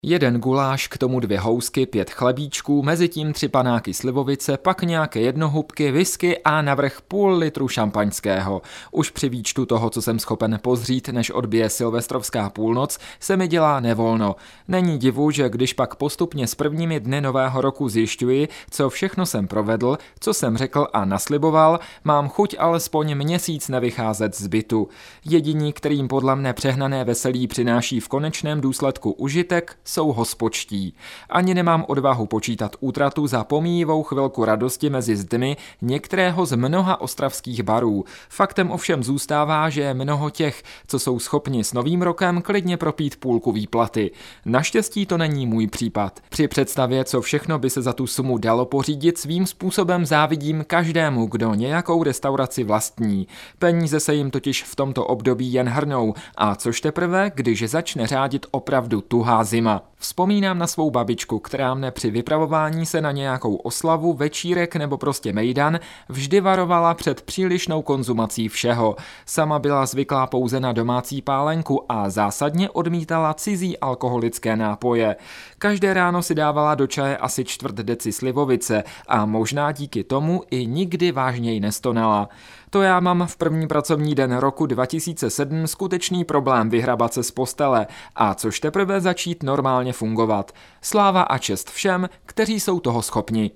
Jeden guláš, k tomu 2 housky, 5 chlebíčků, mezitím 3 panáky slivovice, pak nějaké jednohubky, whisky a navrch půl litru šampaňského. Už při výčtu toho, co jsem schopen pozřít, než odbije silvestrovská půlnoc, se mi dělá nevolno. Není divu, že když pak postupně s prvními dny nového roku zjišťuji, co všechno jsem provedl, co jsem řekl a nasliboval, mám chuť alespoň měsíc nevycházet z bytu. Jediní, kterým podle mne přehnané veselí přináší v konečném důsledku užitek, jsou hospočtí. Ani nemám odvahu počítat útratu za pomíjivou chvilku radosti mezi zdmi některého z mnoha ostravských barů. Faktem ovšem zůstává, že je mnoho těch, co jsou schopni s novým rokem klidně propít půlku výplaty. Naštěstí to není můj případ. Při představě, co všechno by se za tu sumu dalo pořídit, svým způsobem závidím každému, kdo nějakou restauraci vlastní. Peníze se jim totiž v tomto období jen hrnou, a což teprve, když začne řádit opravdu tuhá zima. Vzpomínám na svou babičku, která mne při vypravování se na nějakou oslavu, večírek nebo prostě mejdan vždy varovala před přílišnou konzumací všeho. Sama byla zvyklá pouze na domácí pálenku a zásadně odmítala cizí alkoholické nápoje. Každé ráno si dávala do čaje asi 1/4 deci slivovice a možná díky tomu i nikdy vážněji nestonala. To já mám v první pracovní den roku 2007 skutečný problém vyhrabat se z postele, a což teprve začít normálně fungovat. Sláva a čest všem, kteří jsou toho schopni.